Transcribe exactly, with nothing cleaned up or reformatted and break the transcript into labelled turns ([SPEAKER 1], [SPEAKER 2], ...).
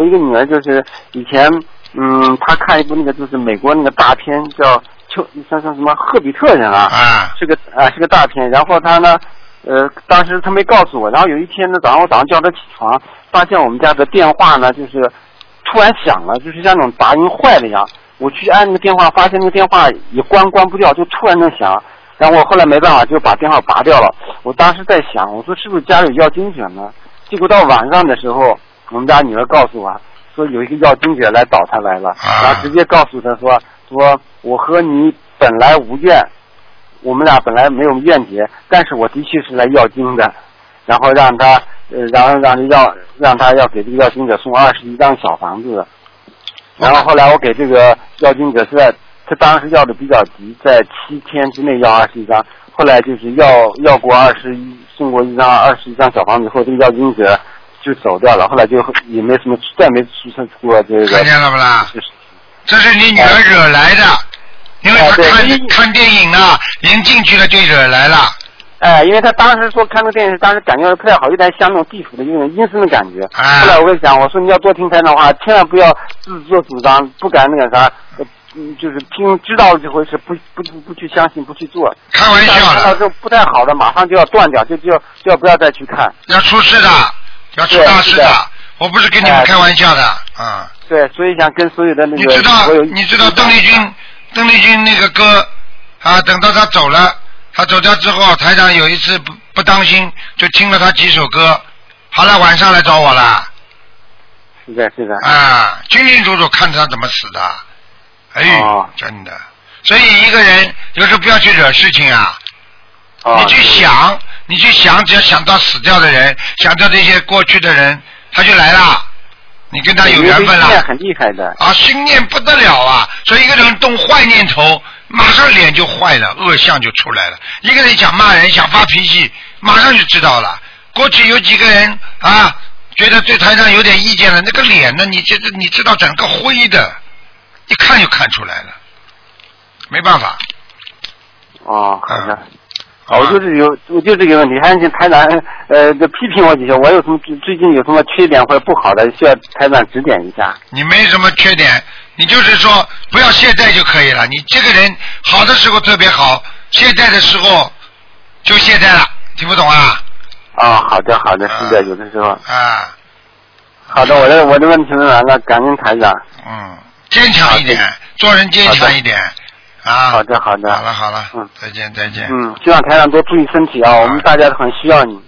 [SPEAKER 1] 我一个女儿就是以前嗯，她看一部那个就是美国那个大片叫秋像像什么赫比特人啊，
[SPEAKER 2] 啊，
[SPEAKER 1] 是个啊是个大片，然后她呢。呃，当时她没告诉我，然后有一天呢，早上我早上叫她起床，发现我们家的电话呢，就是突然响了，就是像那种杂音坏了一样。我去按那个电话，发现那个电话也关关不掉，就突然能响。然后我后来没办法，就把电话拔掉了。我当时在想，我说是不是家里有要经者呢？结果到晚上的时候，我们家女儿告诉我，说有一个要经者来找她来了，然后直接告诉她说，说我和你本来无怨。我们俩本来没有怨结，但是我的确是来要经的，然后让他，呃，然后让要让他要给这个要经者送二十一张小房子，然后后来我给这个要经者是在他当时要的比较急，在七天之内要二十一张，后来就是要要过二十一送过一张二十一张小房子以后，这个要经者就走掉了，后来就也没什么再没出现过这个。
[SPEAKER 2] 看见了不啦？这是你女儿惹来的。因为他看、哎、看电影呢，人进去了就惹来了。
[SPEAKER 1] 哎，因为他当时说看个电视，当时感觉不太好，有点像那种地府的有点阴森的感觉。
[SPEAKER 2] 哎、
[SPEAKER 1] 后来我就想，我说你要多听台长的话，千万不要自作主张，不敢那个啥，嗯，就是听知道了这回事，不不不不去相信，不去做。
[SPEAKER 2] 开玩笑的。
[SPEAKER 1] 看到这不太好的，马上就要断掉，就就要就要不要再去看。
[SPEAKER 2] 要出事的，要出大事的。我不是跟你们开玩笑的啊、哎嗯。
[SPEAKER 1] 对，所以想跟所有的那个。
[SPEAKER 2] 你知道，你知道邓丽君。邓丽君那个歌啊，等到他走了，他走掉之后，台长有一次不不当心，就听了他几首歌，好了，晚上来找我了。
[SPEAKER 1] 是的，是的。
[SPEAKER 2] 啊，清清楚楚看他怎么死的，哎，
[SPEAKER 1] 哦、
[SPEAKER 2] 真的。所以一个人有时候不要去惹事情啊，
[SPEAKER 1] 哦、
[SPEAKER 2] 你去想，你去想，只要想到死掉的人，想到这些过去的人，他就来了。你跟他有缘分了，
[SPEAKER 1] 心念很厉害的
[SPEAKER 2] 啊，心念不得了啊！所以一个人动坏念头，马上脸就坏了，恶相就出来了。一个人想骂人、想发脾气，马上就知道了。过去有几个人啊，觉得对台上有点意见了，那个脸呢，你这你知道整个灰的，一看就看出来了，没办法。
[SPEAKER 1] 哦，好的。
[SPEAKER 2] 嗯
[SPEAKER 1] 我就是有，我就这个问题，还请台长呃批评我几下，我有什么最近有什么缺点或者不好的，需要台长指点一下。
[SPEAKER 2] 你没什么缺点，你就是说不要懈怠就可以了。你这个人好的时候特别好，懈怠的时候就懈怠了，听不懂啊？
[SPEAKER 1] 啊、哦，好的好的，是的，有的时候。
[SPEAKER 2] 啊。
[SPEAKER 1] 好的，我的我的问题问完了，感恩台长。
[SPEAKER 2] 嗯，坚强一点，做人坚强一点。啊，
[SPEAKER 1] 好的好的，
[SPEAKER 2] 好了好了，
[SPEAKER 1] 嗯，
[SPEAKER 2] 再见再见。
[SPEAKER 1] 嗯，希望台长多注意身体啊，我们大家都很需要你。